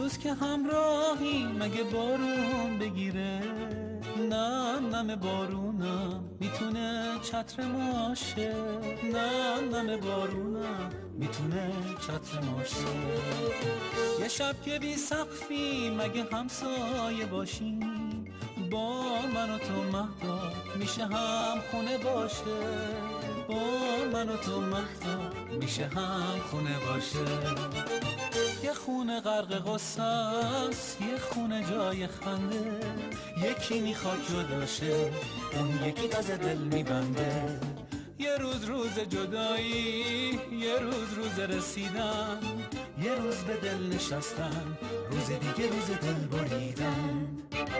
روز که همراهی مگه بارون بگیره؟ نه نم بارونم میتونه چتر ماشه، نه نم بارونم میتونه چتر ماشه. یه شب که بی سقفی مگه همسایه باشیم، با من و تو مهدا میشه هم خونه باشه، با من و تو مهدا میشه هم خونه باشه. یه خونه غرق غصه است، یه خونه جای خنده، یکی میخواد جداشه، اون یکی تازه دل میبنده. یه روز روز جدایی، یه روز روز رسیدن، یه روز به دل نشستن، روز دیگه روز دل بریدن.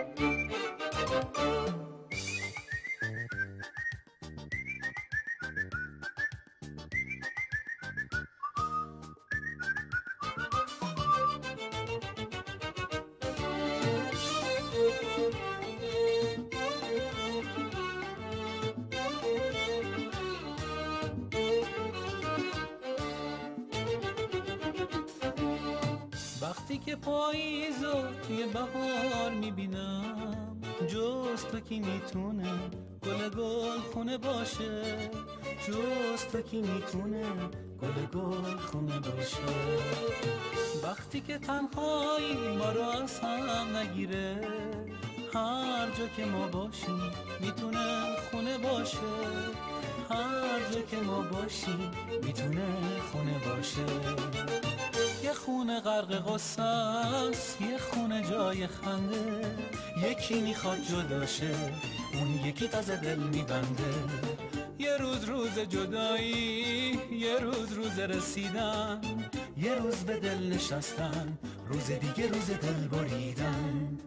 وقتی که پاییزو توی بهار میبینم، جز تو کی میتونه گل خونه باشه، جز تو کی میتونه گل خونه باشه. وقتی که تنهایی ما رو از هم نگیره، هر جا که ما باشیم میتونه خونه باشه، هر جا که ما باشیم میتونه خونه باشه. یه خونه غرق غصه است، یه خونه جای خنده، یکی میخواد جداشه، اون یکی تازه دل میبنده. یه روز روز جدایی، یه روز روز رسیدن، یه روز به دل نشستن، روز دیگه روز دل بریدن.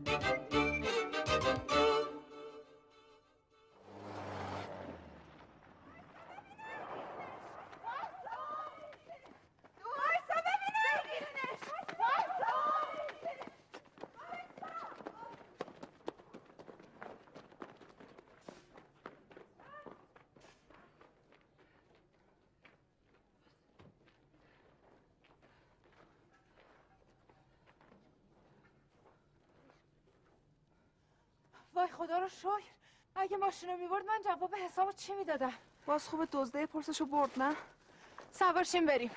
وای خدا رو شکر، اگه ماشین رو میبرد من جواب حسابو چی میدادم؟ باز خوب دزده پرسشو برد نه؟ سوارشیم بریم.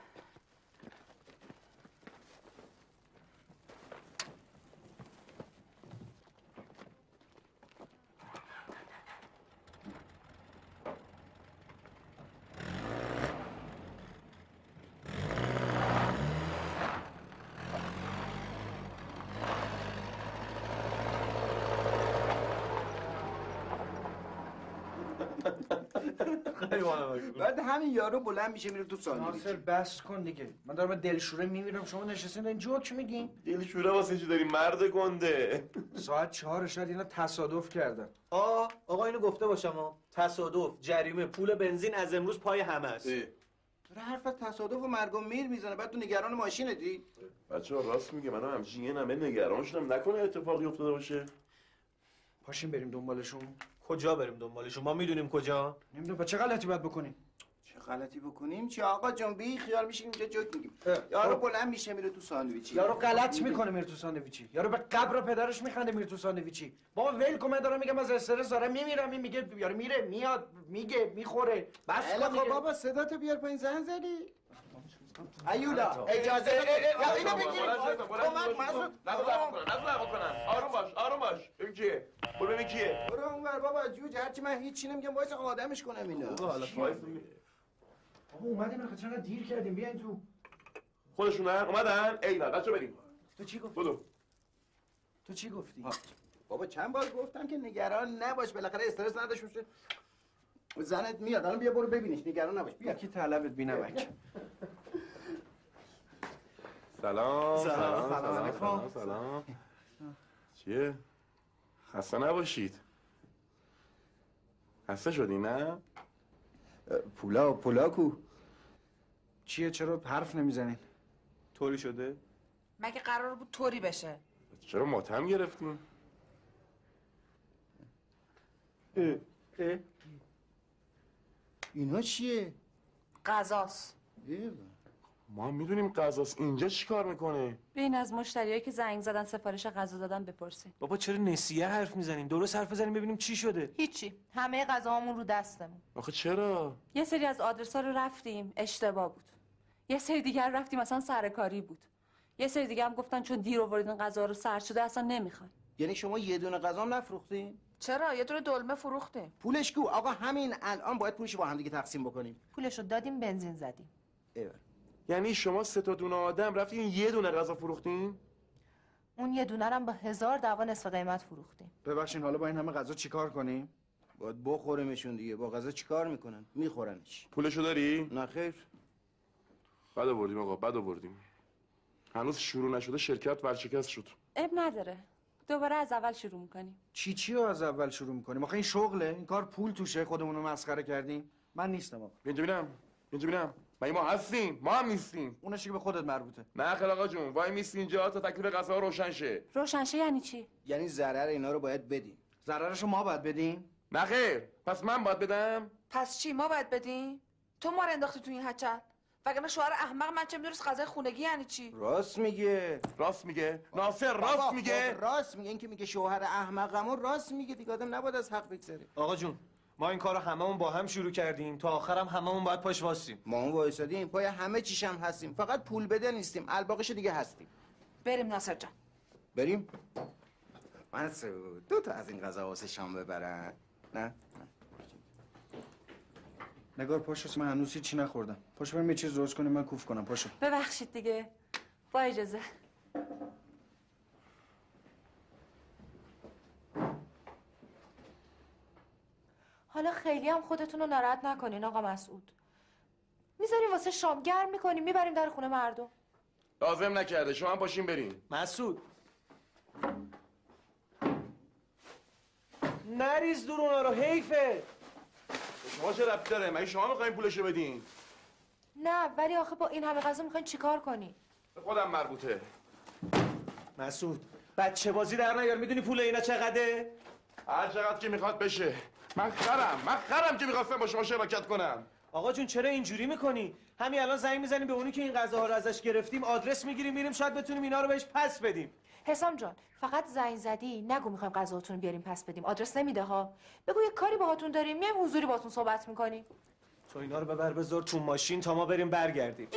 بعد همین یارو بلند میشه میره تو ساندویچ. ناصر بس کن دیگه، من دارم دلشوره میمیرم، شما نشستین این جوک میگین؟ دلشوره واسه چی داری مرد گنده؟ ساعت 4 شاید اینا تصادف کردن. آقا اینو گفته باشم تصادف، جریمه، پول بنزین از امروز پای همه است. داره حرف از تصادف و مرگ و میر میزنه، بعد تو نگران ماشینتی؟ بچه‌ها راست میگه، منم همچین همه نگران شدم نکنه اتفاقی افتاده باشه. پاشیم بریم دنبالشون. کجا بریم دنبالشون؟ ما میدونیم کجا؟ نمیدونم چه غلطی باید بکنیم. چه غلطی بکنیم؟ چی آقا جان بی خیال میشیم اینجا جوک میگیم. یارو بلند میشه میره تو ساندویچی. یارو غلط میکنه میره تو ساندویچی. یارو به قبر پدرش میخنده میره تو ساندویچی. بابا ول کن، من دارم میگم از استرس دارم میمیرم، این میگه یارو میره میاد میگه میخوره. بس کن خب بابا صداتو بیار پایین، زنگ زدی؟ ایولا اجازه بده. اینو بگیر. کمک مسعود. نزد بکنن. آروم باش. ببین کیه؟ ببین کیه؟ برو اونور بابا جوج، هرچی من هیچی نمیگم وایس آدمش کنم اینو. بابا حالا وایس. بابا اومدیم آخه چقدر دیر کردیم، بیاین تو. خودشونن اومدن؟ ایول بچا بریم. تو چی گفتی؟ بدو. تو چی گفتی؟ بابا چند بار گفتم که نگران نباش، بالاخره استرس نداشت باشه. زنت میاد الان، بیا برو ببینش، نگران نباش. بیا کی طلبت بینمک. سلام. چیه؟ خسته نباشید. خسته شدی نه؟ پولا کو؟ چیه چرا حرف نمیزنین؟ طوری شده؟ مگه قرار بود طوری بشه؟ چرا ماتم گرفتیم؟ اینا چیه؟ غذاست. ما هم میدونیم غذاست، اینجا چیکار میکنه؟ ببین از مشتریایی که زنگ زدن سفارش غذا دادن بپرسین. بابا چرا نسیه حرف میزنین؟ درست حرف بزنین ببینیم چی شده. هیچی، همه غذاهامون رو دستمون. آخه چرا؟ یه سری از آدرس‌ها رو رفتیم اشتباه بود. یه سری دیگر رفتیم مثلا سرکاری بود. یه سری دیگه هم گفتن چون دیر آوردین غذا رو سرد شده اصلا نمیخوان. یعنی شما یه دونه غذا هم نفروختین؟ چرا؟ یه دونه دلمه فروختیم. پولش کو؟ آقا همین الان باید پولش با هم دیگه تقسیم بکنیم. پولشو دادیم بنزین زدیم. یعنی شما 3 تا دونه آدم رفتین یه دونه غذا فروختین؟ اون یه دونه رو هم با 1000 دعوا نصف قیمت فروختیم. ببخشید حالا با این همه غذا چیکار کنیم؟ باید بخوریمشون دیگه. با غذا چیکار میکنن؟ میخورنش. پولشو داری؟ نه خیر. بد آوردیم آقا، بد آوردیم. هنوز شروع نشده شرکت ورشکست شد. اب نداره. دوباره از اول شروع میکنیم. چی رو از اول شروع میکنیم؟ آخه این شغله، این کار پول توشه، خودمون رو مسخره کردیم. من نیستم آقا. اینجا ببینم. ما هستیم، ما هم نیستیم. اونش که به خودت مربوطه. نه خیر آقا جون، وای میسی اینجا تا تکلیف غذا روشن شه. روشن شه یعنی چی؟ یعنی ضرر اینا رو باید بدیم. ضررشو ما باید بدیم؟ نه خیر، پس من باید بدم؟ پس چی ما باید بدیم؟ تو ما رو انداختی تو این هچل. وگرنه شوهر احمق من چه میدونست غذای خونگی یعنی چی؟ راست میگه. ناصر راست میگه. راست میگه. این که میگه شوهر احمقمون راست میگه دیگه. آدم نباید از حق بگذره. آقا جون ما این کارو هممون با هم شروع کردیم، تا آخرم هممون باید پاش واسیم. ما اون وایسادیم پای همه چیش هم هستیم، فقط پول بده نیستیم. الباقیش دیگه هستیم. بریم ناصر جان. بریم. منصور 2 تا از این غذا واسه شام ببرن. نه. نگار پاشو، من هنوز هیچی نخوردم. پاشو بریم یه چیز درست کنیم من کوف کنم. پاشو. ببخشید دیگه. با اجازه. حالا خیلی هم خودتون رو ناراحت نکنین آقا مسعود. میذاریم واسه شام گرم میکنیم میبریم در خونه مردم. لازم نکرده، شما هم باشین بریم. مسعود نریز دور اونا رو، حیفه. شما چه ربطی داره؟ مگه شما میخواین پولشو بدین؟ نه ولی آخه با این همه غذا میخواین چیکار کنی؟ به خودم مربوطه. مسعود بچه بازی در نیار، میدونی پول اینا چقدره؟ هر چقدر که میخواد بشه. من خرم که میخواستم با شما شراکت کنم. آقا جون چرا اینجوری میکنی؟ همین الان زنگ میزنیم به اونی که این غذاها رو ازش گرفتیم، آدرس میگیریم میریم، شاید بتونیم اینا رو بهش پس بدیم. حسام جان فقط زنگ زدی نگو میخوایم غذاتون بیاریم پس بدیم. آدرس نمیده ها. بگو یه کاری باهاتون داریم میایم حضوری باهاتون صحبت میکنیم. تو اینا رو ببر بذار تو ماشین تا ما بریم برگردیم.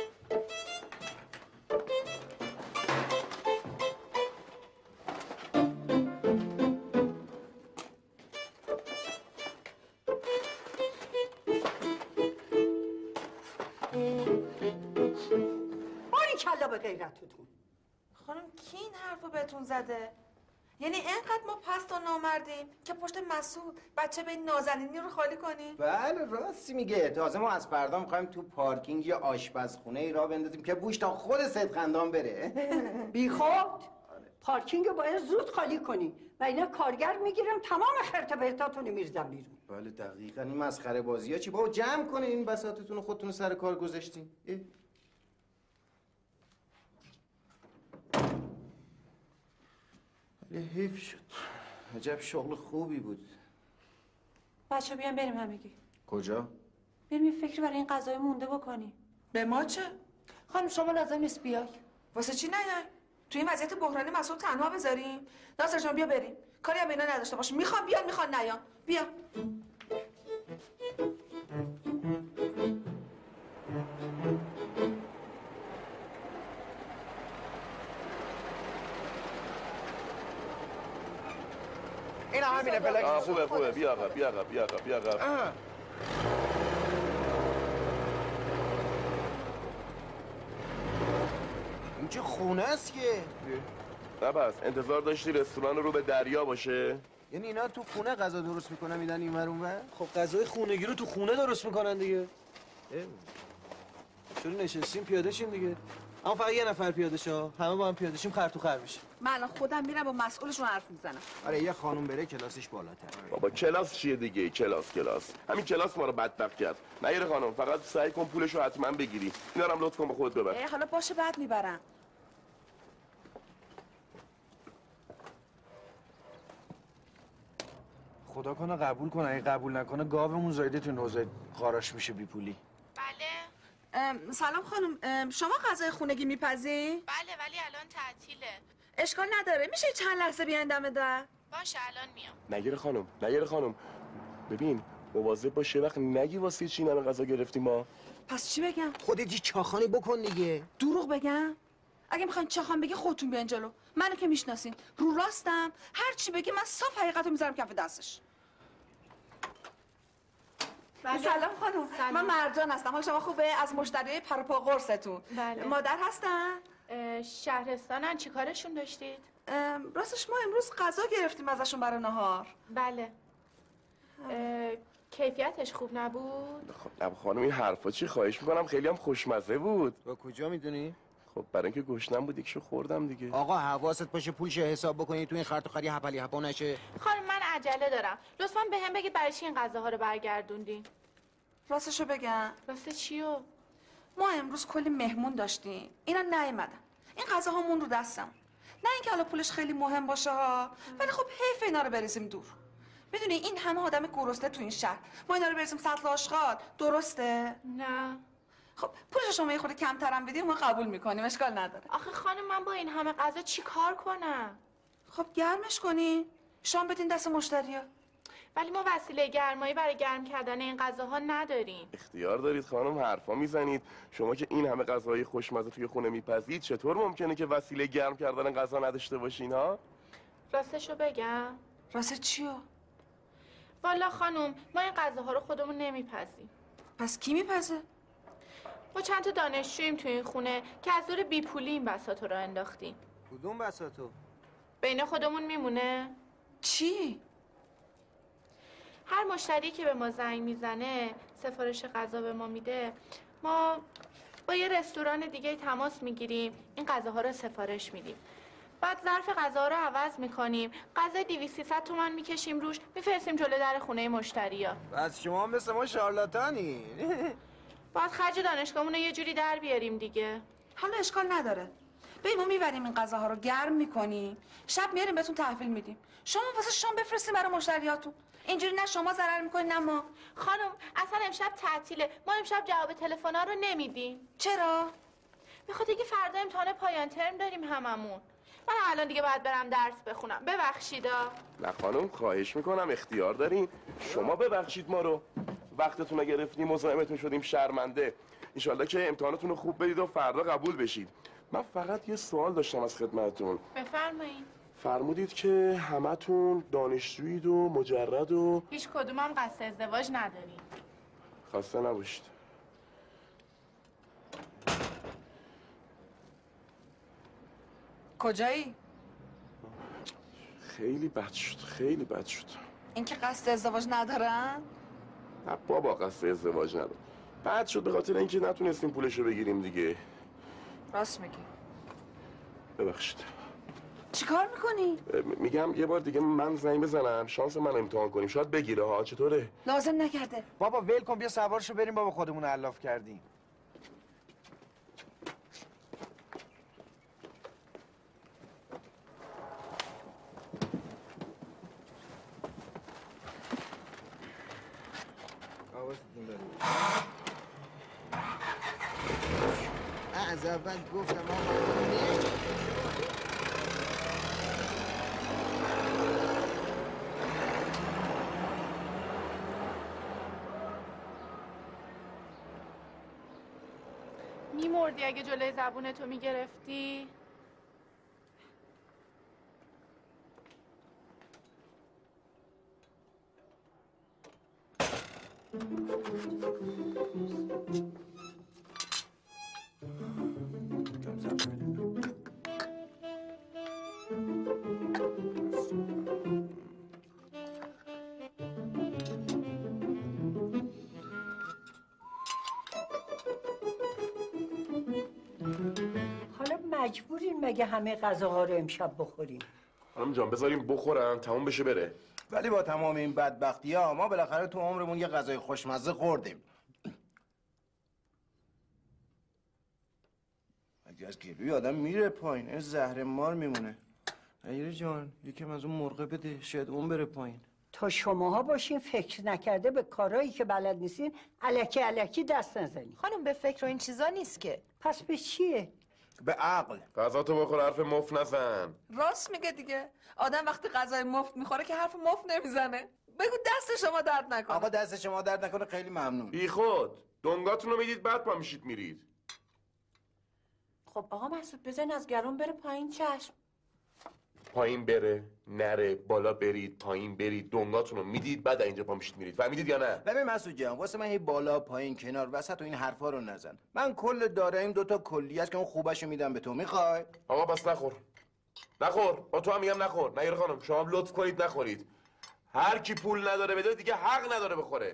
کلا به غیرتتون. خانم کی این حرفو بهتون زده؟ یعنی اینقدر ما پست و نامردیم که پشت مسعود بچه به این نازنینی رو خالی کنیم؟ بله راستی میگه. تازه ما از فردا میخوایم تو پارکینگ یه آشپزخونه ای راه بندازیم که بوش تا خود صدقندان بره. بی خود پارکینگ رو باید زود خالی کنی و اینا کارگر میگیرم تمام خرت پرتاتون میرزم بیرون. بله دقیقاً. این مسخره بازی ها چی؟ بابا جمع کنین این بساطتون رو، خودتون سر کار گذاشتین. ولی حیف شد. عجب شغل خوبی بود. بچه بیان بریم همگی. کجا؟ بریم یه فکری برای این غذای مونده بکنیم. به ما چه؟ خانم شما لازم نیست بیای. واسه چی نیای؟ تو این وضعیت بحرانی مسعود تنها بذاریم؟ ناصر جان بیا بریم. کاری هم اینا نداشته باشیم. میخوام بیان میخوان نیان. بیا. این همینه بلک. خوبه بیا عقب. این چه خونه است که؟ نه بس انتظار داشتی رستوران رو به دریا باشه؟ یعنی اینا تو خونه غذا درست میکنن میدن این ور اون ور؟ خب غذای خونگی رو تو خونه درست میکنن دیگه. چرا نشستیم پیاده شیم دیگه؟ اما فقط یه نفر پیاده شو، همه با هم پیاده شیم خر تو خر میشه. من الان خودم میرم با مسئولشون حرف میزنم. آره یه خانم بره کلاسش بالاتر. بابا کلاس چیه دیگه؟ کلاس همین کلاس ما رو بدبخت کرد. نگیره خانم، فقط سعی کن پولشو حتما بگیری. اینا رو هم لطف کن به خودت ببر. حالا باشه بعد میبرم. خدا کنه قبول کنه. اگه قبول نکنه گاومون زایده تو نوزه قاراش میشه بی پولی. بله سلام خانم، شما غذای خونگی میپزی؟ بله ولی الان تعطیله. اشکال نداره، میشه چند لحظه بیاین دم در؟ باشه الان میام. نگیر خانم ببین مواظب باش یه وقت نگی واسه چی همه غذا گرفتیم ما. پس چی بگم؟ خودت یه چاخانی بکن دیگه. دروغ بگم؟ اگه میخواین چاخان بگی خودتون بیان جلو. منو که میشناسین، رو راستم، هر چی بگی من صاف حقیقتو میذارم کف دستش. سلام خانم. سلام. من مرجان هستم. حال شما خوبه؟ از مشتریای پروپا قرصتون. بله. مادر هستن؟ شهرستانن، چی کارشون داشتید؟ راستش ما امروز غذا گرفتیم ازشون برای نهار. بله. کیفیتش خوب نبود؟ خب خانم این حرفا چی؟ خواهش میکنم، خیلی هم خوشمزه بود. با کجا میدونی؟ خب برای اینکه گشنم بود یکشو خوردم دیگه. آقا حواست باشه پولشو حساب بکنی تو این خرط و خری هپلی هپا نشه. خانم من عجله دارم، لطفاً به هم بگید برای چی این غذاها رو برگردوندین. راستشو بگم؟ راسته چیو؟ ما امروز کلی مهمون داشتیم، اینا نیومدن. این غذاها مون رو دستم. نه اینکه حالا پولش خیلی مهم باشه ها، ولی خب حیف اینا رو بریزیم دور. میدونی این همه آدم گرسنه تو این شهر، ما اینا رو بریزیم سطل آشغال، درسته؟ نه. خب پولش شما یه خورده کمترم بدیم ما قبول میکنیم، اشکال نداره. آخه خانم من با این همه غذا چی کار کنم؟ خب گرمش کنی، شام بدین دست مشتریا. ولی ما وسیله گرمایی برای گرم کردن این غذاها نداریم. اختیار دارید خانم، حرفا میزنید. شما که این همه غذای خوشمزه توی خونه میپزید چطور ممکنه که وسیله گرم کردن غذا نداشته باشین ها؟ راستشو بگم؟ راست چیو؟ والا خانم ما این غذاها رو خودمون نمیپزیم. پس کی میپزه؟ ما چند تا دانشجوییم تو این خونه که از دور بیپولی این بساطو رو انداختیم. کدوم بساطو؟ بین خودمون میمونه؟ چی؟ هر مشتری که به ما زنگ میزنه سفارش غذا به ما میده، ما با یه رستوران دیگه تماس میگیریم، این غذاها رو سفارش میدیم. بعد ظرف غذا رو عوض میکنیم، غذای 200-300 تومن میکشیم روش، میفرستیم جلو در خونه مشتریا. بس شما مثل ما شارلاتانی. باید خرج دانشگاهمون رو یه جوری در بیاریم دیگه. حالا اشکال نداره. ببین ما میبریم این غذاها رو گرم میکنیم، شب میاریم بهتون تحویل میدیم. شما واسه شام بفرستین برای مشتریاتون. اینجوری نه شما ضرر میکنین نه ما. خانم اصلا امشب تعطیله، ما امشب جواب تلفن‌ها رو نمیدیم. چرا؟ بخاطر اینکه فردا امتحان پایان ترم داریم هممون. من الان دیگه باید برم درس بخونم. ببخشیدا. نه خانم خواهش میکنم، اختیار دارین. شما ببخشید ما رو وقتتون رو گرفتیم، مزاحمتون شدیم، شرمنده. انشالله که امتحانتون رو خوب بدید و فردا قبول بشید. من فقط یه سوال داشتم از خدمتتون. بفرمایید. فرمودید که همتون دانشجویید و مجرد و هیچ کدومم قصد ازدواج نداریم. خسته نباشید. کجایی؟ خیلی بد شد، خیلی بد شد. این که قصد ازدواج ندارن؟ نه بابا قصد ازدواج ندارم. بد شد به خاطر اینکه نتونستیم پولشو بگیریم دیگه. راست میگی. ببخشید. چیکار میکنی؟ میگم یه بار دیگه من زنگ بزنم شانس من امتحان کنیم، شاید بگیره ها. چطوره؟ لازم نکرده. بابا ول کن، بیا سوارشو بریم بابا، خودمون علاف کردیم. از اول گفتم آقا نیست. میمردی اگه جلوی زبونتو میگرفتی؟ حالا مجبورین مگه همه غذاها رو امشب بخوریم؟ خانم جان بذاریم بخورن تموم بشه بره. ولی با تمام این بدبختی ها ما بالاخره تو عمرمون یه غذای خوشمزه خوردیم. اگه از گلوی آدم میره پایین زهر مار میمونه. عیره جان یکم از اون مرغه بده، شاید اون بره پایین. تا شماها باشین فکر نکرده به کارهایی که بلد نیستین الکی الکی دست نزنین. خانم به فکر و این چیزا نیست که. پس به چیه؟ به عقل. غذا تو بخور، حرف مفت نزن. راست میگه دیگه. آدم وقتی غذای مفت میخوره که حرف مفت نمیزنه. بگو دست شما درد نکنه. آقا دست شما درد نکنه، خیلی ممنون. بی خود دنگاتون رو میدید بعد پا میشید میرید. خب آقا مسعود بزن از گلون بره پایین. چشم. پایین بره نره، بالا برید پایین برید، دنگاتون رو میدید بعد اینجا پا میشید میرید. فهمیدید یا نه؟ ببین مسعود جان، واسه من هی بالا پایین کنار وسط و این حرفا رو نزن. من کل داراییم 2 تا کلی است که اون خوبشو میدم به تو. میخوای؟ آقا بس نخور. نخور. با تو هم میگم نخور. نگیر خانم شما هم لطف کنید نخورید. هر کی پول نداره بده دیگه حق نداره بخوره.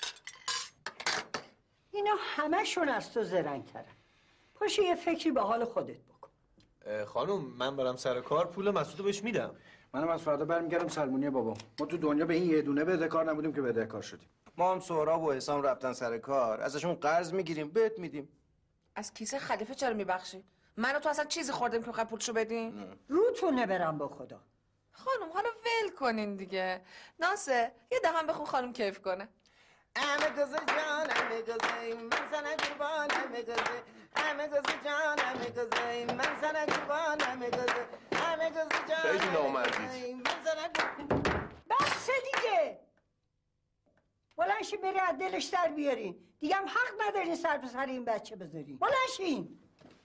اینا همشون از تو زرنگ‌ترن. پاشو یه فکری به حال خودت بکن. خانم من برم سر کار، پول مسعودو بهش میدم. منم از فردا برمیگردم سلمونی بابا. ما تو دنیا به این یه دونه بدهکار نبودیم که بدهکار شدیم. ما هم سهراب و حسام رفتن سر کار، ازشون قرض میگیریم بهت میدیم. از کیسه خلیفه چرا میبخشی؟ من و تو اصلا چیزی خوردیم که بخوای پولشو بدیم؟ روتونه برم با خدا. خانم حالا ول کنین دیگه. ناسه یه دهم بخون خانم کیف کنه. همه گزه جان همه گزه من زنه قربان همه گزه همه گزه جان همه گزه من زنه قربان همه گزه همه گزه جان خیلی نامردید. من زنه قربان. بس دیگه. بلنشین بری از دلش در بیارین. دیگه هم حق ندارین سر به سر این بچه بذارین. بلنشین.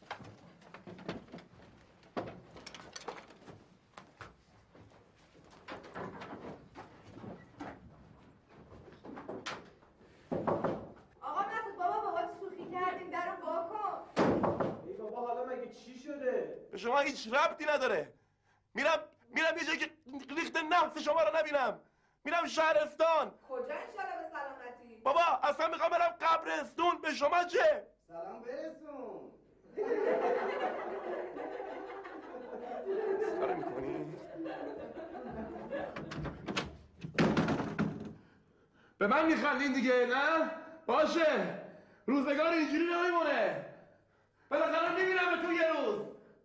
آقا مسعود بابا باهات شوخی کردیم، درو وا کن. ای بابا حالا مگه چی شده؟ به شما هیچ ربطی نداره. میرم یه جایی که ریخت نفس شما رو نبینم. میرم شهرستان. کجا انشالله به سلامتی؟ بابا اصلا میخوام برم قبرستون. به شما چه؟ سلام برسون. مسخره میکنی؟ به من میخندین دیگه نه؟ باشه روزگار اینجوری نمیمونه. بالاخره میبینم به تو یه روز.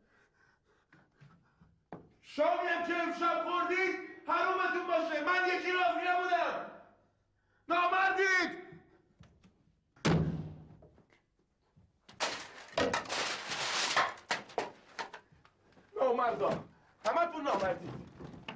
شامی هم که امشب خوردید حرومتون باشه. من یکی راضی نبودم. نامردید. نامردا همتون نامردید.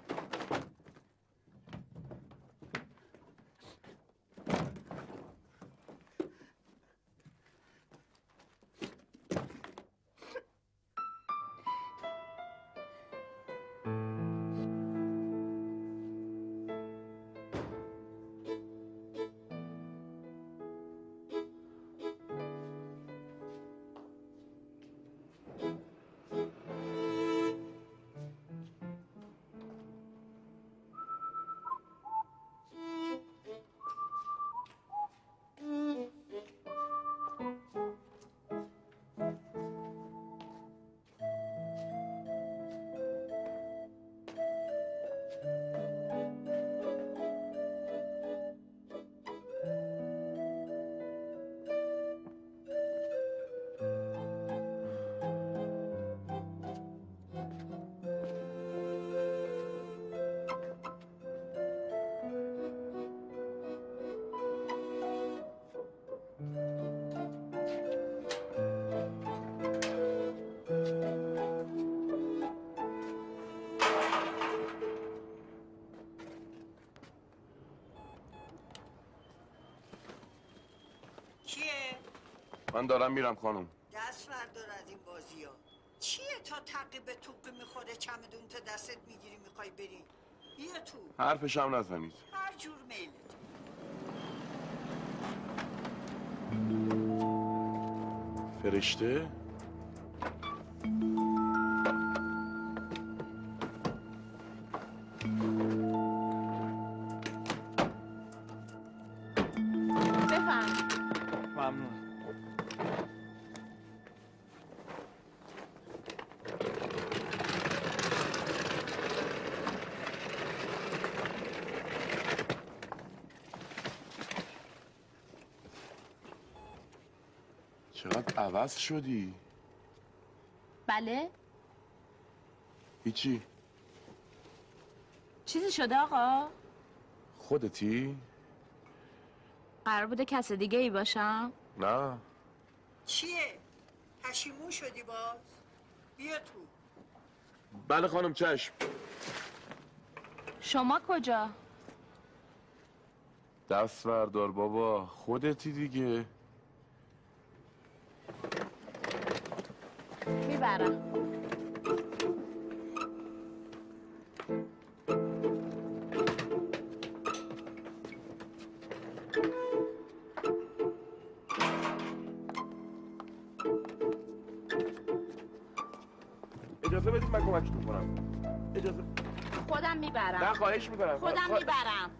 چیه؟ من دارم میرم خانم. دست بردار از این بازی ها. چیه تا تعقیب توق میخوره چمدون تا دستت میگیری میخوای بری؟ بیا تو. حرفش هم نزنید. هر جور میلت. فرشته؟ بفهم. ممنون. چقدر عوض شدی؟ بله؟ هیچی. چیزی شده آقا؟ خودتی؟ قرار بوده کس دیگه ای باشم؟ نه. چیه؟ پشیمون شدی باز؟ بیا تو. بله خانم چشم. شما کجا؟ دست بردار بابا، خودتی دیگه. میبرم. اجازه بدید من کمکتون کنم. اجازه. خودم میبرم. نه خواهش میکنم. خودم میبرم.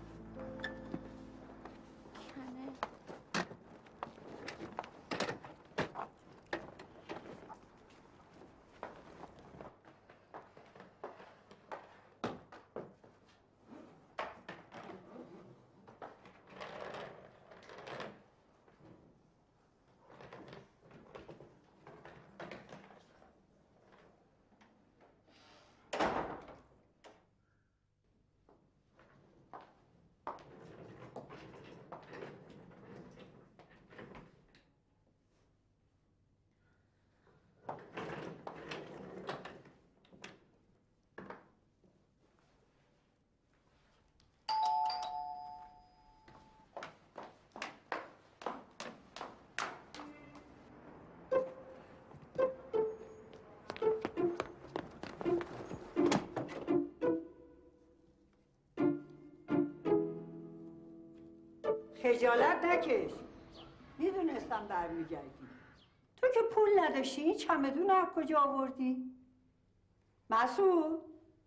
خجالت نکش. میدونستم برمیگردی. تو که پول نداشتی این چمدون از کجا آوردی؟ مسعود؟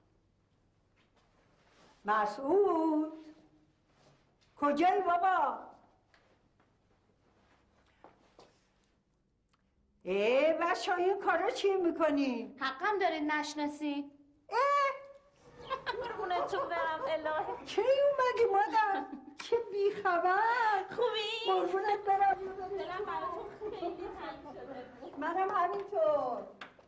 مسعود؟ کجایی بابا؟ بچه این کارا چی میکنی؟ حقم دارید نشناسی؟ خونتون برم الهی. کی اومدی مادر؟ چه بیخبر. خوبی؟ قربونت برم. دلم براتون خیلی تنگ شده بود. منم همینطور.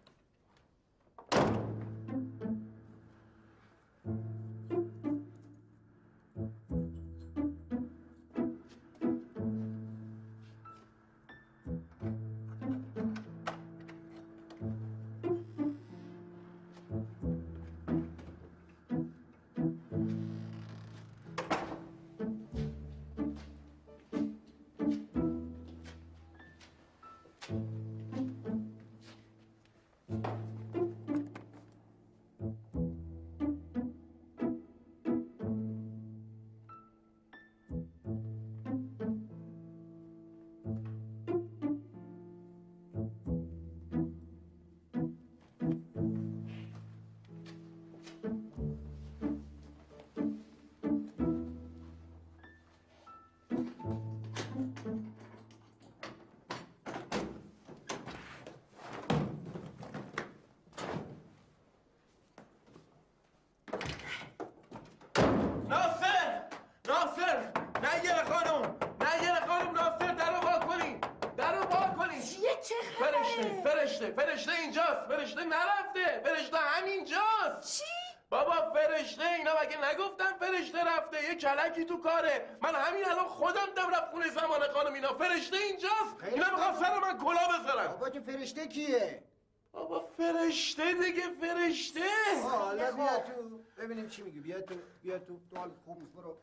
فرشته اینجاست. فرشته نرفته. فرشته همینجاست. چی؟ بابا فرشته، اینا مگه نگفتن فرشته رفته؟ یه کلکی تو کاره. من همین الان خودم دم رفت خونه زمانه خانم. اینا فرشته اینجاست. اینا میخوان سر من کلا بذارن. بابا که فرشته کیه؟ بابا فرشته دیگه، فرشته. حالا بیا تو ببینیم چی میگی. بیا تو حال خوب نیست. برو.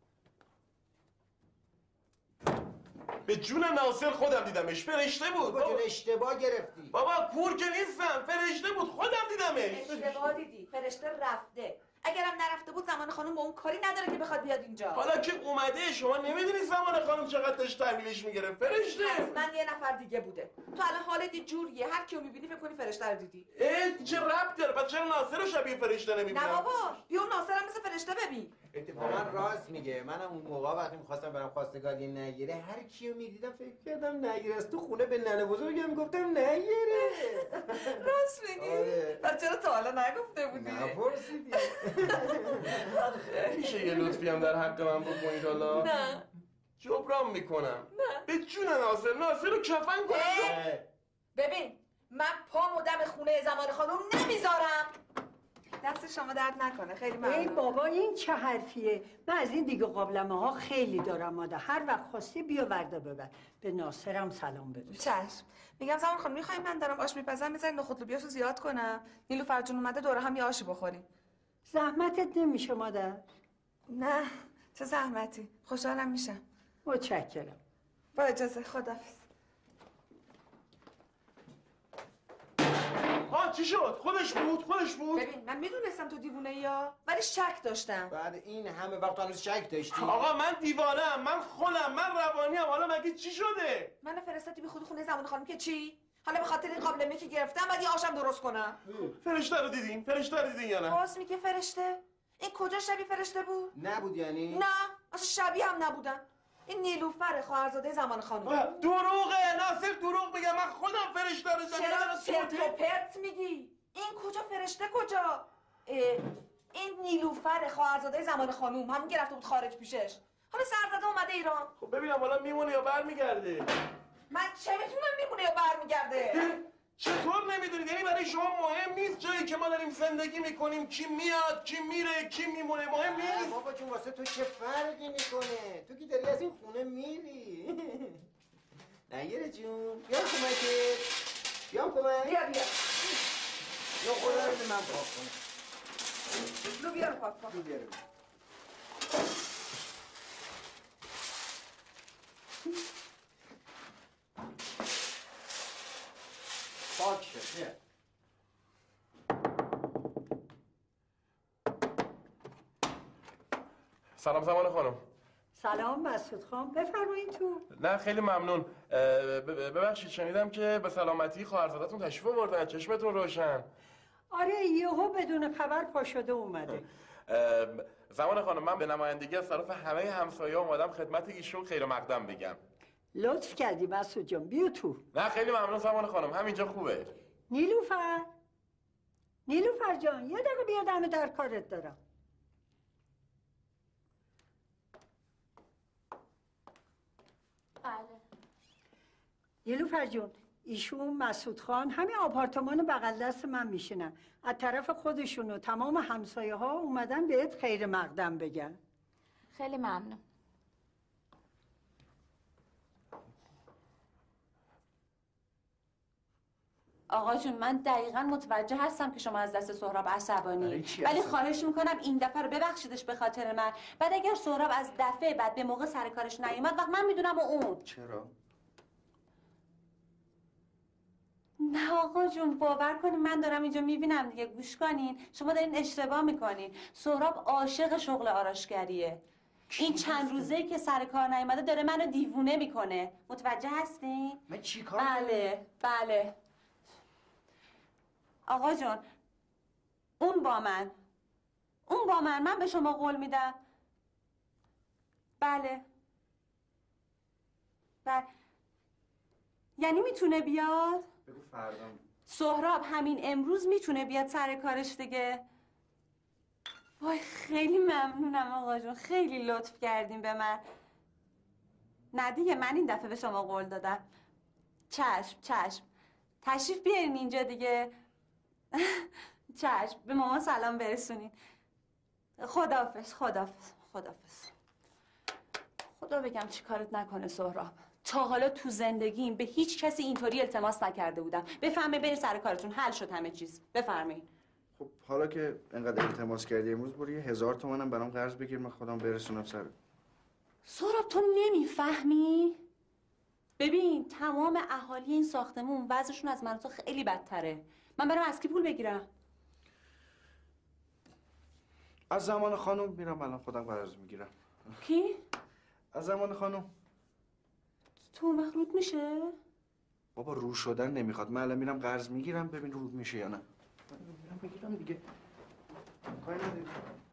به جون ناصر خودم دیدمش. فرشته بود. بابا که اشتباه گرفتی. بابا کور که نیستم، فرشته بود، خودم دیدمش. اشتباه دیدی. فرشته رفته. اگرم نرفته بود زمان خانم با اون کاری نداره که بخواد بیاد اینجا. حالا که اومده، شما نمیدونی زمان خانم چقدر داشت تحویلش میگرفت. فرشته حتما یه نفر دیگه بوده. تو الان حالت یه جوریه، هر کیو میبینی فکر کنی فرشته رو دیدی. چه ربط داره؟ پس چرا ناصر رو شبیه فرشته نمیبینم؟ نه بابا، بیا اون ناصر هم مثل فرشته ببین. اتفاقا راست میگه. منم اون موقع وقتی میخواستم برم خواستگاری نگیره، هر کیو میدیدم فکر کردم نگیره. از تو خونه به ننه بزرگم گفتم نگیره. راست میگی؟ آره. پس چرا تا حالا نگفته بودی؟ نپرسیدی. میشه یه لطفی هم در حق من بکنید حالا؟ نه. جبران میکنم. نه. به جون ناصر رو کفن کن. ببین، من پامو دم خونه زمان خانم نمیذارم. دست شما درد نکنه. خیلی ای ممنون. بابا این چه حرفیه؟ من از این دیگه قابلمه ها خیلی دارم مادر. هر وقت خواستی بیا ورده ببر. به ناصرم سلام برس. چشم. میگم زمان خانم میخوایم من دارم آش میپزم میذارین نخود لوبیاشو زیاد کنم. نیلوفر جون اومده دوره هم یه آشی بخوریم. زحمتت نمیشه مادر؟ نه چه زحمتی. خوشحالم میشم. متشکرم. با اجازه. خداحافظ. چی شد؟ خودش بود؟ ببین من میدونستم تو دیوونه یا ولی شک داشتم. بعد این همه وقت هنوز شک داشتی؟ آقا من دیوانه‌ام، من خودم، من روانی‌ام. حالا مگه چی شده؟ من فرستادی بی خود خونه زمان خانم که چی؟ حالا به خاطر این قابلمه که گرفتم بعد یه آشم درست کنم. فرشته رو دیدین یا نه؟ باز میگه فرشته؟ این کجا شبیه فرشته بود؟ نبود یعنی؟ نه اصلا شبیه هم نبودن. این نیلوفر خواهرزاده زمان خانم. دروغه. ناصر دروغ میگه. من خودم فرشته رو دیدم. چرا چرت و پرت میگی؟ این کجا فرشته کجا؟ این نیلوفر خواهرزاده زمان خانم همون که رفته بود خارج پیشش. حالا سرزده اومده ایران. خب ببینم حالا میمونه یا برمیگرده؟ من چه میتونم میمونه یا برمیگرده؟ چطور نمیدونید؟ یعنی برای شما مهم نیست جایی که ما داریم زندگی میکنیم کی میاد کی میره کی میمونه؟ مهم نیست؟ بابا جون واسه تو چه فرقی میکنه؟ تو که داری از این خونه میری. نگیره جون بیام کمکت. بیام کمک. بیا یا خدا رو من پاک کنم. لو بیا رو پاک کن. بیارم. پاک شد. بیا. سلام زمان خانم. سلام مسعود خان. بفرمایید تو. نه خیلی ممنون. ببخشید شنیدم که به سلامتی خواهرزادتون تشریف آوردن. چشمتون روشن. آره یهو بدون خبر پا شده اومده. زمان خانم من به نمایندگی از طرف همه همسایه‌ها اومدم خدمت ایشون خیر و مقدم بگم. لطف کردی مسعود جان. بیا تو. نه خیلی ممنون زمان خانم. همینجا خوبه. نیلوفر جان یه دقیقه بیا دم در کارت دارم. بله. نیلوفر جون ایشون مسعود خان همین آپارتمان بغل دست من میشینن. از طرف خودشون و تمام همسایه ها اومدن بهت خیر مقدم بگن. خیلی ممنون. آقا جون من دقیقا متوجه هستم که شما از دست سهراب عصبانی، ولی خواهش میکنم این دفعه رو ببخشیدش به خاطر من. بعد اگر سهراب از دفعه بعد به موقع سر کارش نیومد وقت من میدونم و اون. چرا؟ نه آقا جون باور کنین من دارم اینجا میبینم دیگه. گوش کنین شما دارین اشتباه میکنین. سهراب عاشق شغل آرایشگریه. این چند روزه‌ای که سر کار نیومده داره منو دیوونه میکنه. متوجه هستین؟ من چی کار؟ بله آقا جون اون با من به شما قول میدم. بله یعنی میتونه بیاد؟ بگو فردا. سهراب همین امروز میتونه بیاد سر کارش دیگه. وای خیلی ممنونم آقا جون. خیلی لطف کردین به من. نه دیگه من این دفعه به شما قول دادم. چشم تشریف بیارین اینجا دیگه. چشم به مامان سلام برسونین. خداحافظ. خدا بگم چی کارت نکنه سهراب. تا حالا تو زندگیم به هیچ کسی اینطوری التماس نکرده بودم. بفرمایید برید سر کارتون. حل شد همه چیز. بفرمایید. خب حالا که انقدر التماس کردی امروز برو 1000 تومنم برام قرض بگیر من خودم برسونم سر. سهراب تو نمیفهمی؟ ببین تمام اهالی این ساختمون وضعشون از من و تو خیلی بدتره. من برام از کی پول بگیرم؟ از زمان خانم میرم الان خودم قرض میگیرم. کی؟ از زمان خانم. تو اون وقت رود میشه؟ بابا رو شدن نمیخواد. من الان میرم قرض میگیرم ببین رود میشه یا نه. میرم میگیرم دیگه. کاری نداری.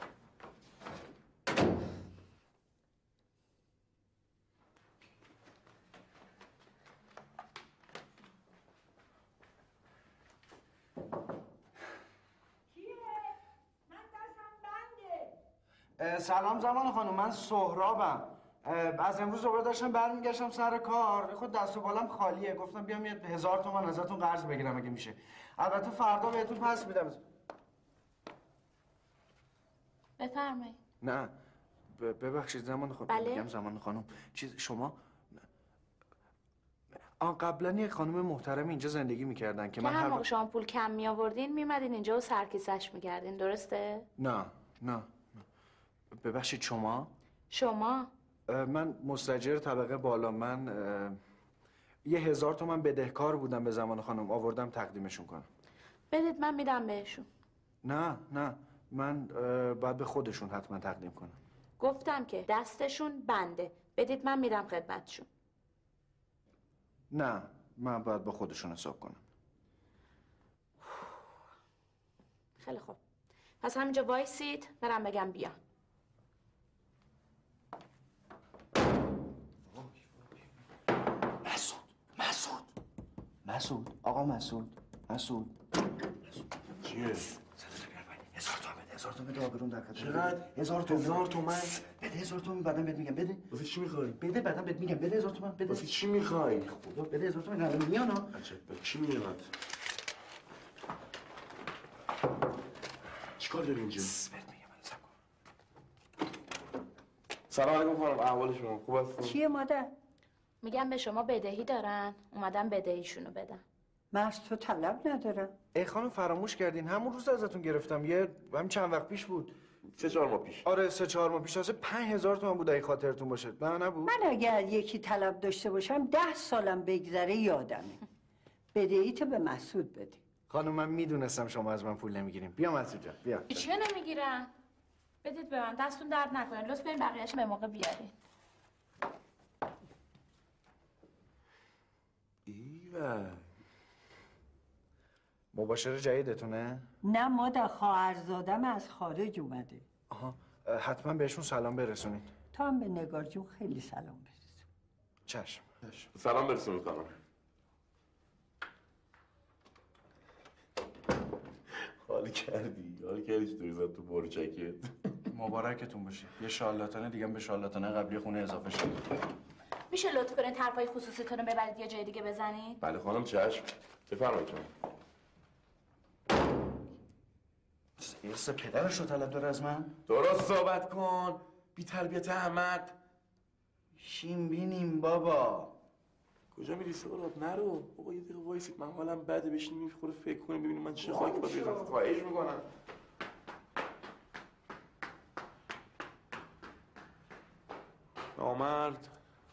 سلام زمان خانم من سهرابم. از امروز دوباره داشتم برمیگشتم سر کار. خود دست و بالم خالیه. گفتم بیام یه 1000 تومان ازتون قرض بگیرم اگه میشه. البته فردا بهتون پس میدم. بفرمایید. نه ببخشید زمان خانم. بله؟ میگم زمان خانم. چیز شما قبلا یه خانم محترم اینجا زندگی میکردن که من هر موقع شما پول کم می آوردین میمدین اینجا و سرکیسش میکردین، درسته؟ نه ببخشید شما؟ من مستاجر طبقه بالا. من 1000 تومن بدهکار بودم به زمان خانم، آوردم تقدیمشون کنم. بدید من میدم بهشون. نه من باید به خودشون حتما تقدیم کنم. گفتم که دستشون بنده، بدید من میدم خدمتشون. نه من باید با خودشون حساب کنم. خیلی خوب، پس همینجا وایسید برم بگم بیا. مسعود آقا مسعود چیه؟ 1000 تومن بده. 1000 تومن بده آبرون در خدمت. چقدر؟ 1000 تومن. 1000 تومن؟ بده 1000 تومن بعدم بهت میگم. بده. واسه چی میخوای؟ بده بعدم بهت میگم. بده 1000 تومن. بده. واسه چی میخوای؟ خدا بده 1000 تومن. الان میانا. عجب چی میاد؟ چیکار داری اینجا؟ بهت میگم الان صبر کن. سلام علیکم خانم، احوال شما خوب هستین؟ چیه مادر؟ میگم به شما بدهی دارن، اومدم بدهیشونو بدم. من از تو طلب ندارم. ای خانم فراموش کردین، همون روز ازتون گرفتم. همین چند وقت پیش بود. 3-4 ماه پیش. آره 3-4 ماه پیش. واسه 5000 تومن بود اگه خاطرتون باشه. نه نبود. من اگر یکی طلب داشته باشم 10 سالم بگذره یادمه. بدهیتو به مسعود بده. خانم من میدونستم شما از من پول نمیگیریم. بیا مسعود جان بیا. چیه نمیگیرن؟ بدید به من، دستون درد نکنه. لطفا این بقیه‌اش به موقع بیارین. ایوه مباشر جدیدتونه؟ نه مادر، خواهرزادم از خارج اومده. آها حتما بهشون سلام برسونید. تا هم به نگار جون خیلی سلام برسون. چشم. سلام برسونید خانم. حال کردی چطوری زد تو برچکت؟ مبارکتون باشه. یه شارلاتانه دیگه به شارلاتانه قبلی خونه اضافه شد. میشه لطف کنید حرفای خصوصیتون رو ببرید یه جای دیگه بزنید؟ بله خانم چشم. بفرمایید شما. سه پدرش رو طلب داره از من؟ درست صحبت کن. بی تربیت احمد. شیم بینیم بابا. کجا میری سهراب؟ نرو بابا، یه دقیقه وایسید. من حالم بده، بشینیم میخوره فکر کنیم ببینیم من چه خاکی باید بریزم. خواهش میکنم. نامرد.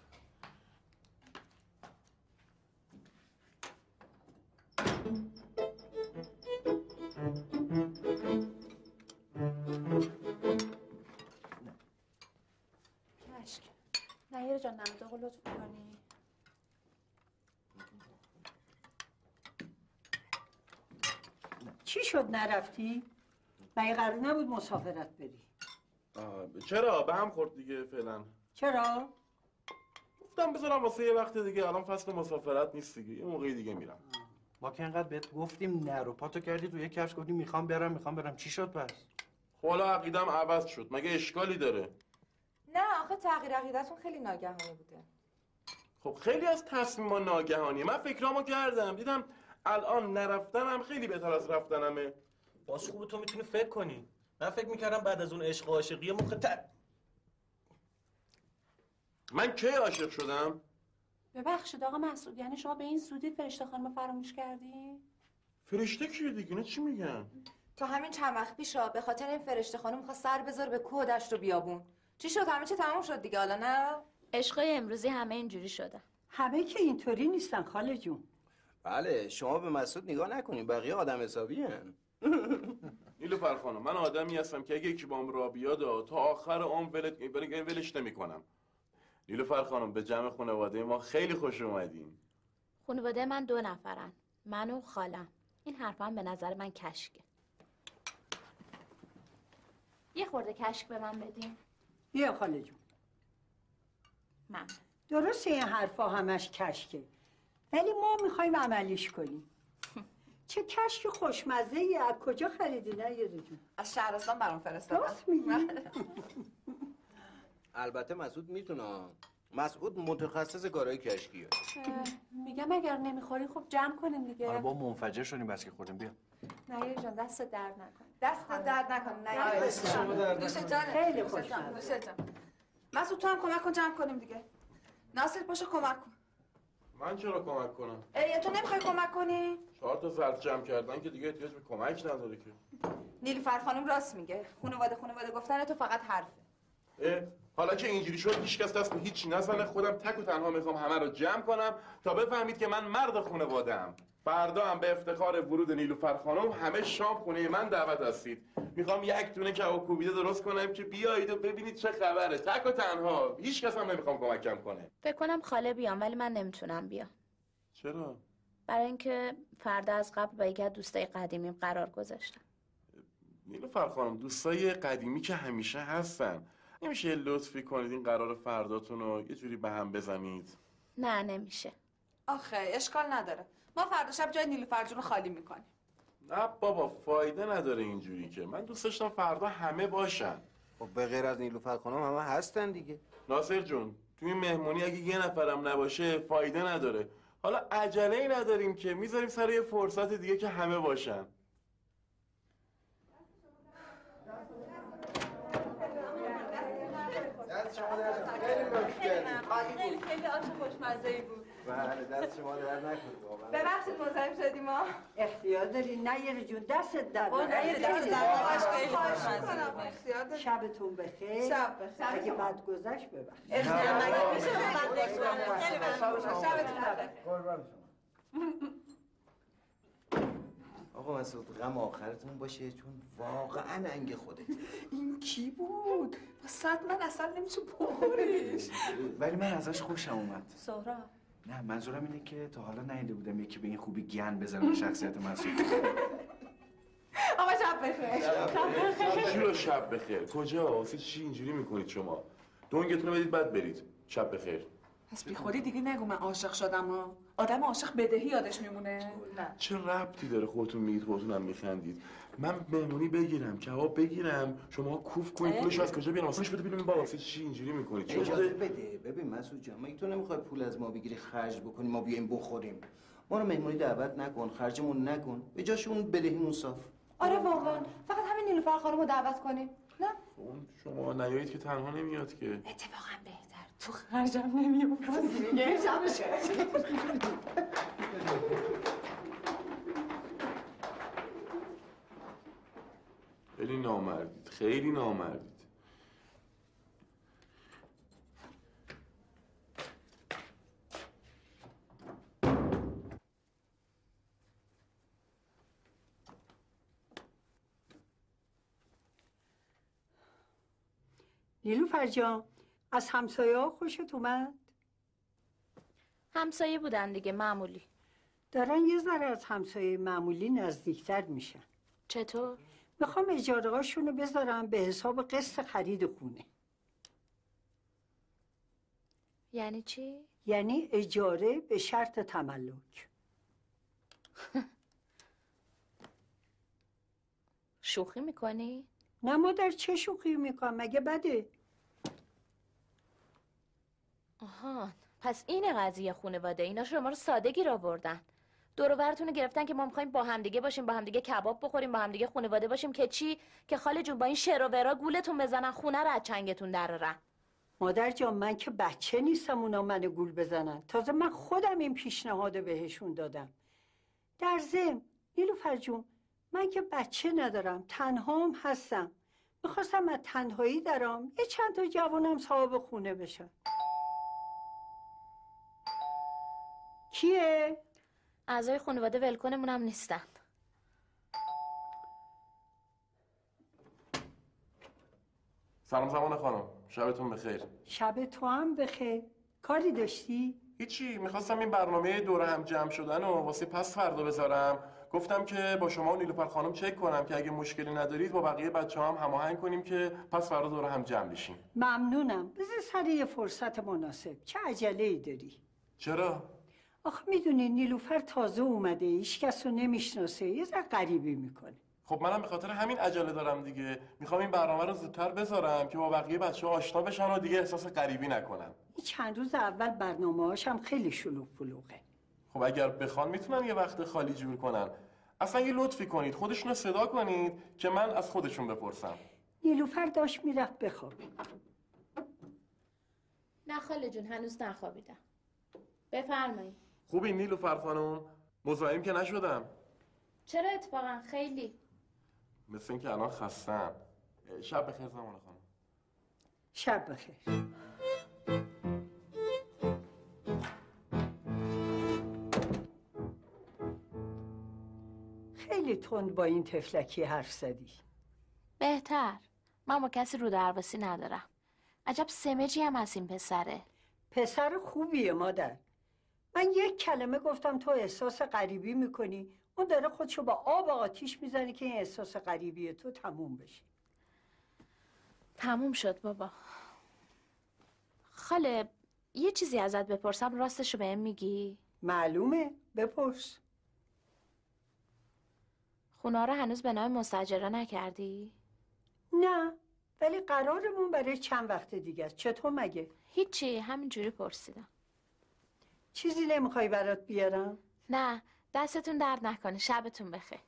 کشک. نهیر جان نمداغو لطف کنی. چی شد نرفتی؟ مگه قرار نبود مسافرت بری؟ چرا؟ به هم خورد دیگه فعلا. چرا؟ گفتم بذارم واسه یه وقت دیگه. الان فصل مسافرت نیست دیگه. یه موقعی دیگه میرم. ما که انقدر بهت گفتیم نرو، پاتو کردی تو یه کفش گفتی میخوام برم. چی شد پس؟ خب حالا عقیدم عوض شد. مگه اشکالی داره؟ نه آخه تغییر عقیدتون خیلی ناگهانی بوده. خب خیلی از تصمیم‌ها ناگهانیه. من فکرامو کردم دیدم الان نرفتنم خیلی بهتر از رفتنمه. باز خوبه تو میتونی فکر کنی. من فکر میکردم بعد از اون عشق و عاشقی من کی عاشق شدم؟ ببخشید آقا مسعود، یعنی شما به این زودی فرشته خانم فراموش کردی؟ فرشته کیه دیگه؟ نه چی میگن؟ تا همین چند وقت پیشا به خاطر این فرشته خانم می‌خواست سر بذاره به کوه و دشت و بیابون. چی شد؟ همه چی تموم شد دیگه حالا نه؟ عشقای امروزی همه اینجوری شدن. همه که اینطوری نیستن خاله جون. بله شما به مسعود نگاه نکنین، بقیه آدم حسابی هن. نیلوفر خانم من آدمی هستم که اگه یکی بام را بیاد تا آخر عمر ولش نمی‌کنم. نیلوفر خانم به جمع خانواده ما خیلی خوش اومدین. خانواده من 2 نفرن، من و خالم. این حرفا هم به نظر من کشکه. یه خورده کشک به من بدین. بیا خاله جون. من درسته این حرفا همش کشکه، ولی ما میخوایم عملیش کنیم. چه کشک خوشمزه ای، از کجا خریدی نه جون؟ از شهرستان برام فرستادن. راست میگی؟ البته مسعود میتونه. مسعود متخصص کارهای کشکیه. میگم اگر نمیخورین خب جمع کنیم دیگه. آره با منفجر شدیم بس که خوردیم. بیا نیاری جان دست درد نکن. دست درد نکن. نیاری دوست جان خیلی خوشمزه. دوست جان مسعود تو هم کمک کن جمع کنیم دیگه. ناصر پاشو کمک کن. من چرا کمک کنم؟ تو نمیخوای کمک کنی؟ 4 تا ظرف جمع کردن که دیگه احتیاج به کمک نداره که. نیلوفر خانم راست میگه. خانواده گفتن تو فقط حرفه. حالا که اینجوری شد هیچکس دست به هیچی نزنه، خودم تک و تنها میخوام همه رو جمع کنم تا بفهمید که من مرد خانواده‌ام. فردا هم به افتخار ورود نیلوفر خانم همه شام خونه من دعوت هستید. میخوام یک دونه کباب کوبیده درست کنم که بیایید و ببینید چه خبره. تک و تنها، هیچکس هم نمیخوام کمکم کنه. فکر کنم خاله بیام ولی من نمیتونم بیام. چرا؟ برای اینکه فردا از قبل با یکی از دوستای قدیمیم قرار گذاشتم. نیلوفر خانم دوستای قدیمی که همیشه هستن. نمیشه لطفی کنید این قرار فرداتون رو یه جوری به هم بزنید؟ نه نمیشه. آخه اشکال نداره. ما فردا شب جای نیلوفر جون رو خالی میکنیم. نه بابا فایده نداره اینجوری که. من دوست داشتم فردا همه باشن. خب به غیر از نیلوفر خانم همه هستن دیگه. ناصر جون تو این مهمونی اگه یه نفرم نباشه فایده نداره. حالا عجله‌ای نداریم که میذاریم سر یه فرصت دیگه که همه باشن. دست شما درد نکنه. خیلی لطف کردید. خیلی آش خوشمزه‌ای بود. بله دست شما درد نکنه واقعا. ببخشید مزاحم شدیم ما. اختیار داری نیاری جون دستت درد نکنه. خیلی خوشمزه. اختیار داری. شبتون بخیر. شب بخیر. اگه بد گذشت ببخش. اختیار مگه میشه من بخورم. خیلی ممنون. شبتون بخیر. قربان شما. آقا مسعود غم آخرتون باشه چون واقعا انگ خودت. این کی بود؟ با 100 من اصلا نمیشه بخوریش. ولی من ازش خوشم اومد. سهراب نه منظورم اینه که تا حالا ندیده بودم یکی به این خوبی گن بزنه به شخصیت مسعود. آقا شب بخیر. چی رو شب بخیر؟ کجا؟ واسه چی اینجوری میکنید شما؟ دونگتون رو بدید بعد برید. شب بخیر. پس بی خودی دیگه نگو من عاشق شدم ها. آدم عاشق بدهی یادش میمونه. نه. چه ربطی داره خودتون میگید خودتون هم میخندید؟ من مهمونی بگیرم کباب بگیرم شما کوف کنید پولش از کجا بیارم واسش بده ببینیم با واسه چی اینجوری میکنید؟ اجازه بده. ببین مسعود جان مگه تو نمیخوای پول از ما بگیری خرج بکنی ما بیایم بخوریم؟ ما رو مهمونی دعوت نکن، خرجمون نکن. به جاش اون بدهیمون صاف. آره واقعا فقط همین نیلوفر خانم رو دعوت کنیم. نه؟ شما نیایید که تنها نمیاد که. اتفاقا بهتر. تو خرجم نمیافت دیگه. شبش خیلی نامردید. خیلی نامردید. نیلوفر جان از همسایه ها خوشت اومد؟ همسایه بودن دیگه معمولی. دارن یه ذره از همسایه معمولی نزدیکتر میشن. چطور؟ میخوام اجاره هاشونو بذارم به حساب قسط خرید خونه. یعنی چی؟ یعنی اجاره به شرط تملک. شوخی میکنی؟ نه مادر چه شوخی میکنم مگه بده؟ آها پس این قضیه خانواده اینا شما رو ساده گیر آوردن. دور و برتون رو گرفتن که ما میخوایم با همدیگه باشیم، با همدیگه کباب بخوریم، با همدیگه خانواده باشیم که چی؟ که خاله جون با این شر و ورا گولتون بزنن خونه رو از چنگتون درارن. مادر جان من که بچه نیستم اونا منو گول بزنن. تازه من خودم این پیشنهاد بهشون دادم. در ضمن نیلوفر جون من که بچه ندارم تنهام هستم. میخواستم از تنهایی درام یه چند تا جوانم صاحب خونه بشن. کیه؟ اعضای خانواده ولکنمون هم نیستن. سلام زمان خانم. شبتون بخیر. شب تو هم بخیر. کاری داشتی؟ هیچی میخواستم این برنامه دوره هم جمع شدن و واسه پس فردا بذارم. گفتم که با شما و نیلوفر خانم چک کنم که اگه مشکلی ندارید با بقیه بچه‌ها هم هماهنگ کنیم که پس فردا دوره هم جمع بشیم. ممنونم. بذار سر یه فرصت مناسب. چه عجله‌ای داری؟ چرا؟ آخه میدونی نیلوفر تازه اومده، هیچ کس رو نمیشناسه، یه ذره غریبی میکنه. خب منم به خاطر همین عجله دارم دیگه. میخوام این برنامه رو زودتر بذارم که با بقیه بچه‌ها آشنا بشن و دیگه احساس غریبی نکنن. این چند روز اول برنامه‌هاش هم خیلی شلوغ پلوغه. خب اگر بخوان میتونن یه وقت خالی جور کنن. اصلا یه لطفی کنید خودشون رو صدا کنید که من از خودشون بپرسم. نیلوفر داشت میرفت بخوابه. نه خاله جون هنوز نخوابیدم. بفرمایید. خوبی نیلوفر خانم؟ مزاحم که نشدم؟ چرا اتفاقا خیلی. مثل اینکه الان خستم. شب بخیر زمان خانم. شب بخیر. خیلی تند با این تفلکی حرف زدی. بهتر. من با کسی رو درواسی ندارم. عجب سمجی هم از این پسره. پسر خوبیه مادر. من یک کلمه گفتم تو احساس غریبی میکنی، اون داره خودشو با آب آتیش میزنه که این احساس غریبی تو تموم بشه. تموم شد بابا. خاله یه چیزی ازت بپرسم راستشو بهم میگی؟ معلومه، بپرس. خونه رو هنوز به نام مستاجره نکردی؟ نه، ولی قرارمون برای چند وقت دیگه است. چطور مگه؟ هیچی، همینجوری پرسیدم. چیزی نمیخوای برات بیارم؟ نه، دستتون درد نکنه. شبتون بخیر.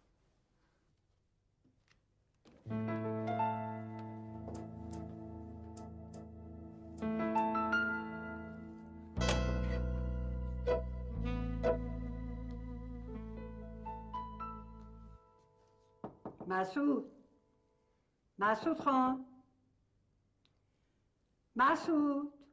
مسعود خان، مسعود.